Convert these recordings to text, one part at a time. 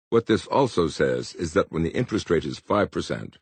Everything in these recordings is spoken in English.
What this also says is that when the interest rate is 5%,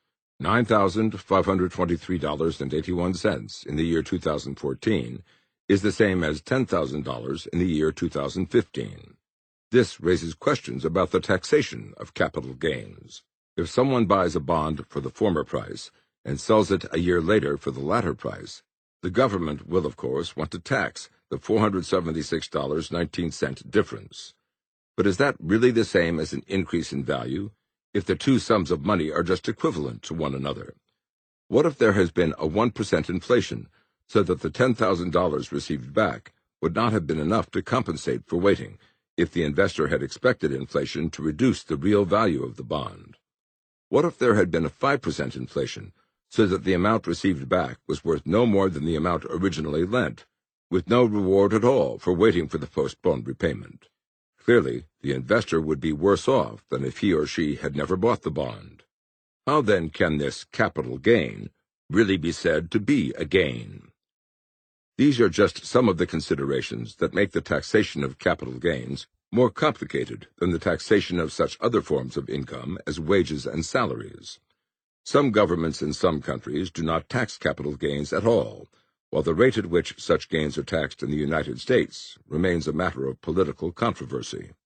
$9,523.81 in the year 2014 is the same as $10,000 in the year 2015. This raises questions about the taxation of capital gains. If someone buys a bond for the former price and sells it a year later for the latter price, the government will, of course, want to tax the $476.19 difference. But is that really the same as an increase in value, if the two sums of money are just equivalent to one another? What if there has been a 1% inflation, so that the $10,000 received back would not have been enough to compensate for waiting, if the investor had expected inflation to reduce the real value of the bond? What if there had been a 5% inflation, so that the amount received back was worth no more than the amount originally lent, with no reward at all for waiting for the postponed repayment? Clearly, the investor would be worse off than if he or she had never bought the bond. How then can this capital gain really be said to be a gain? These are just some of the considerations that make the taxation of capital gains more complicated than the taxation of such other forms of income as wages and salaries. Some governments in some countries do not tax capital gains at all, while the rate at which such gains are taxed in the United States remains a matter of political controversy.